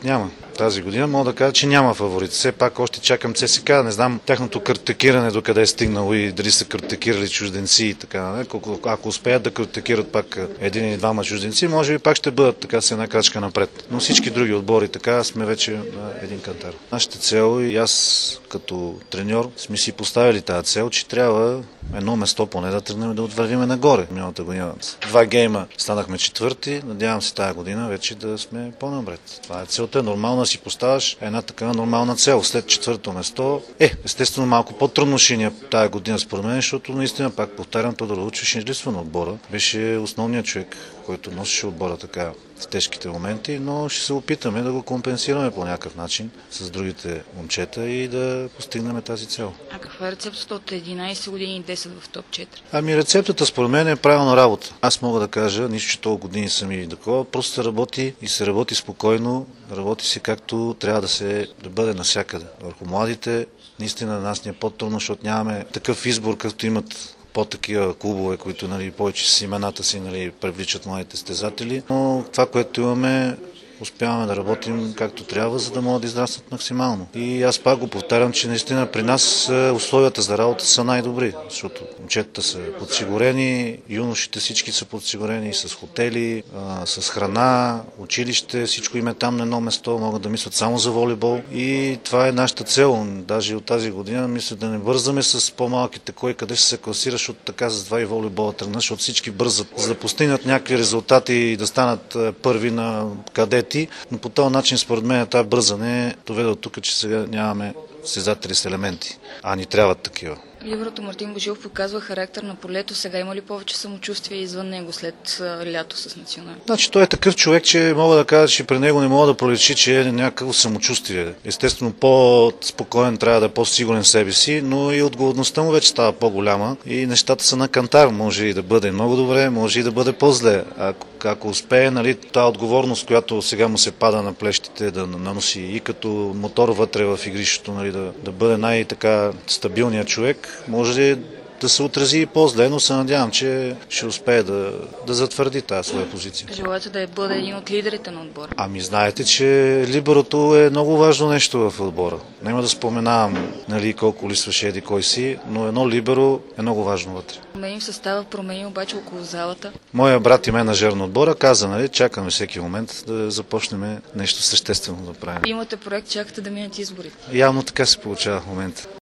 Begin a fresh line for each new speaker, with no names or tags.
Няма. Тази година мога да кажа, че няма фаворит. Все пак още чакам ЦСКА. Не знам тяхното картекиране до къде е стигнало и дали са картекирали чужденци и така. Ако успеят да картекират пак един или двама чужденци, може би пак ще бъдат така с една крачка напред. Но всички други отбори така сме вече на един кантар. Нашата цел и аз като треньор сме си поставили тази цел, че трябва едно место поне да тръгнем да отвървиме нагоре. Миналата година 2 гейма станахме четвърти. Надявам се тази година вече да сме по-напред. Това е целта. Нормално да си поставяш една такава нормална цел. След четвърто место естествено малко по-трудно ще ни тази година според мен, защото наистина пак повтарям, Тодор Лучев не липсва на отбора. Беше основният човек, който носеше отбора така в тежките моменти, но ще се опитаме да го компенсираме по някакъв начин с другите момчета и да постигнем тази цел.
А каква е рецептата от 11 години и 10 в топ 4?
Ами рецептата според мен е правилна работа. Аз мога да кажа, нищо, че толкова години съм и такова, просто се работи и се работи спокойно, работи се както трябва да бъде навсякъде. Върху младите, наистина на нас ни е по-трудно, защото нямаме такъв избор, както имат по-такива клубове, които повече с имената си привличат младите състезатели. Но това, което имаме, успяваме да работим както трябва, за да могат да израснат максимално. И аз пак го повтарям, че наистина при нас условията за работа са най-добри, защото момчетата са подсигурени, юношите всички са подсигурени с хотели, с храна, училище, всичко им е там на едно место, могат да мислят само за волейбол и това е нашата цел. Даже от тази година мисля да не бързаме с по-малките кой къде ще се класира, защото така с два и волейбола тръгна, защото всички бързат, за да постигнат някакви резултати и да станат първи на кадети. Но по този начин, според мен, това бързане доведе от тук, че сега нямаме състезатели с елементи, а ни трябват такива.
Либерото Мартин Божилов показва характер на полето. Сега има ли повече самочувствие извън него след лято с национален?
Значи той е такъв човек, че мога да кажа, че при него не мога да проличи, че е някакво самочувствие. Естествено по-спокоен трябва да е по-сигурен в себе си, но и отговорността му вече става по-голяма и нещата са на кантар. Може и да бъде много добре, може и да бъде по-зле. Ако успее, тази отговорност, която сега му се пада на плещите, да наноси и като мотор вътре в игрището, да бъде най-така стабилният човек, може ли да се отрази и по-зле, но се надявам, че ще успее да затвърди тази своя позиция.
Желаете да бъде един от лидерите на отбора? Ами
знаете, че либерото е много важно нещо в отбора. Няма да споменавам колко лисваше еди кой си, но едно либеро е много важно вътре.
Променим състава, промени обаче около залата.
Моя брат и менеджер на отбора каза, чакаме всеки момент да започнем нещо съществено да правим.
Имате проект, чакате да минат изборите.
Явно така се получава в момента.